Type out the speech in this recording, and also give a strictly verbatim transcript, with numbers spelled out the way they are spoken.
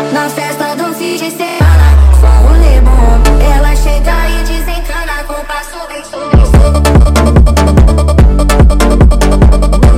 Na festa do fim de semana, só rolê bom. Ela chega e desencana com passo bem sobre.